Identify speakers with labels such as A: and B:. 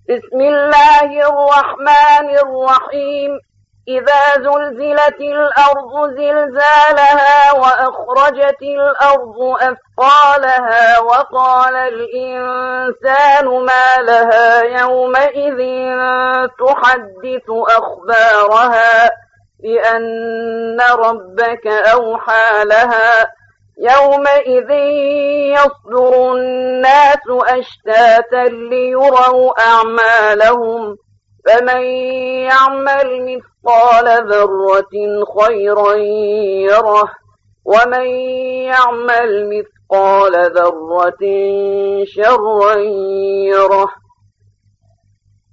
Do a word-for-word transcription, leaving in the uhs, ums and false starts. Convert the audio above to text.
A: بسم الله الرحمن الرحيم. إذا زلزلت الأرض زلزالها وأخرجت الأرض أثقالها وقال الإنسان ما لها يومئذ تحدث أخبارها بأن ربك أوحى لها يومئذ يصدر الناس أشتاتا ليروا أعمالهم فمن يعمل مثقال ذرة خيرا يره ومن يعمل مثقال ذرة شرا يره.